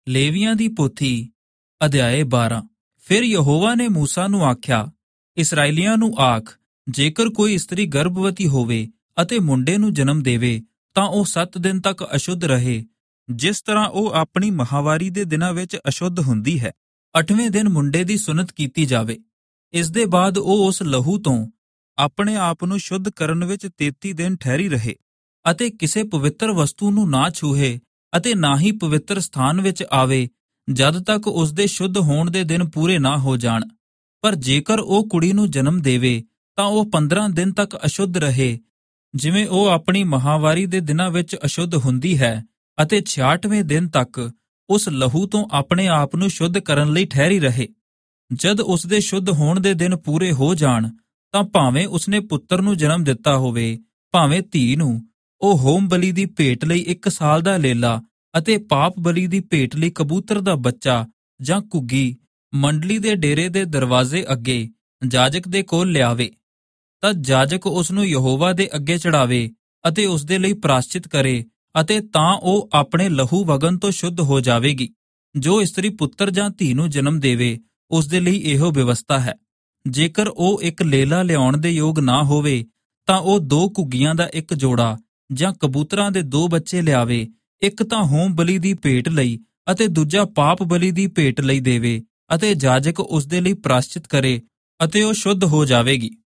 ਲੇਵੀਆਂ ਦੀ ਪੋਥੀ ਅਧਿਆਏ 12। ਫਿਰ ਯਹੋਵਾ ਨੇ ਮੂਸਾ ਨੂੰ ਆਖਿਆ, ਇਸਰਾਏਲੀਆਂ ਨੂੰ ਆਖ, ਜੇਕਰ ਕੋਈ ਇਸਤਰੀ ਗਰਭਵਤੀ ਹੋਵੇ ਅਤੇ ਮੁੰਡੇ ਨੂੰ ਜਨਮ ਦੇਵੇ ਤਾਂ ਉਹ 7 ਦਿਨ ਤੱਕ ਅਸ਼ੁੱਧ ਰਹੇ, ਜਿਸ ਤਰ੍ਹਾਂ ਉਹ ਆਪਣੀ ਮਹਾਵਾਰੀ ਦੇ ਦਿਨਾਂ ਵਿੱਚ ਅਸ਼ੁੱਧ ਹੁੰਦੀ ਹੈ। 8ਵੇਂ ਦਿਨ ਮੁੰਡੇ ਦੀ ਸੁਨਤ ਕੀਤੀ ਜਾਵੇ। ਇਸ ਦੇ ਬਾਅਦ ਉਹ ਉਸ ਲਹੂ ਤੋਂ ਆਪਣੇ ਆਪ ਨੂੰ ਸ਼ੁੱਧ ਕਰਨ ਵਿੱਚ 33 ਦਿਨ ਠਹਿਰੀ ਰਹੇ ਅਤੇ ਕਿਸੇ ਪਵਿੱਤਰ ਵਸਤੂ ਨੂੰ ਨਾ ਛੂਹੇ ਅਤੇ ਨਾ ਹੀ ਪਵਿੱਤਰ ਸਥਾਨ ਵਿੱਚ ਆਵੇ ਜਦ ਤੱਕ ਉਸ ਦੇ ਸ਼ੁੱਧ ਹੋਣ ਦੇ ਦਿਨ ਪੂਰੇ ਨਾ ਹੋ ਜਾਣ। ਪਰ ਜੇਕਰ ਉਹ ਕੁੜੀ ਨੂੰ ਜਨਮ ਦੇਵੇ ਤਾਂ ਉਹ 15 ਦਿਨ ਤੱਕ ਅਸ਼ੁੱਧ ਰਹੇ, ਜਿਵੇਂ ਉਹ ਆਪਣੀ ਮਹਾਵਾਰੀ ਦੇ ਦਿਨਾਂ ਵਿੱਚ ਅਸ਼ੁੱਧ ਹੁੰਦੀ ਹੈ, ਅਤੇ 66ਵੇਂ ਦਿਨ ਤੱਕ ਉਸ ਲਹੂ ਤੋਂ ਆਪਣੇ ਆਪ ਨੂੰ ਸ਼ੁੱਧ ਕਰਨ ਲਈ ਠਹਿਰੀ ਰਹੇ। ਜਦ ਉਸ ਦੇ ਸ਼ੁੱਧ ਹੋਣ ਦੇ ਦਿਨ ਪੂਰੇ ਹੋ ਜਾਣ ਤਾਂ ਭਾਵੇਂ ਉਸਨੇ ਪੁੱਤਰ ਨੂੰ ਜਨਮ ਦਿੱਤਾ ਹੋਵੇ ਭਾਵੇਂ ਧੀ ਨੂੰ, ਉਹ ਹੋਮ ਬਲੀ ਦੀ ਭੇਟ ਲਈ 1 ਸਾਲ ਦਾ ਲੇਲਾ ਅਤੇ ਪਾਪ ਬਲੀ ਦੀ ਭੇਟ ਲਈ ਕਬੂਤਰ ਦਾ ਬੱਚਾ ਜਾਂ ਘੁੱਗੀ ਮੰਡਲੀ ਦੇ ਡੇਰੇ ਦੇ ਦਰਵਾਜ਼ੇ ਅੱਗੇ ਜਾਜਕ ਦੇ ਕੋਲ ਲਿਆਵੇ। ਤਦ ਜਾਜਕ ਉਸ ਨੂੰ ਯਹੋਵਾ ਦੇ ਅੱਗੇ ਚੜਾਵੇ ਅਤੇ ਉਸ ਦੇ ਲਈ ਪ੍ਰਾਸ਼ਚਿਤ ਕਰੇ, ਅਤੇ ਤਾਂ ਉਹ ਆਪਣੇ ਲਹੂ ਵਗਣ ਤੋਂ ਸ਼ੁੱਧ ਹੋ ਜਾਵੇਗੀ। ਜੋ ਇਸਤਰੀ ਪੁੱਤਰ ਜਾਂ ਧੀ ਨੂੰ ਜਨਮ ਦੇਵੇ ਉਸ ਦੇ ਲਈ ਇਹੋ ਵਿਵਸਥਾ ਹੈ। ਜੇਕਰ ਉਹ ਇੱਕ ਲੇਲਾ ਲਿਆਉਣ ਦੇ ਯੋਗ ਨਾ ਹੋਵੇ ਤਾਂ ਉਹ 2 ਘੁੱਗੀਆਂ ਦਾ ਇੱਕ ਜੋੜਾ ਜਾਂ ਕਬੂਤਰਾਂ ਦੇ 2 ਬੱਚੇ ਲਿਆਵੇ, ਇੱਕ ਤਾਂ ਹੋਮ ਬਲੀ ਦੀ ਭੇਟ ਲਈ ਅਤੇ ਦੂਜਾ ਪਾਪ ਬਲੀ ਦੀ ਭੇਟ ਲਈ ਦੇਵੇ, ਅਤੇ ਜਾਜਕ ਉਸ ਦੇ ਲਈ ਪ੍ਰਾਸ਼ਚਿਤ ਕਰੇ ਅਤੇ ਉਹ ਸ਼ੁੱਧ ਹੋ ਜਾਵੇਗੀ।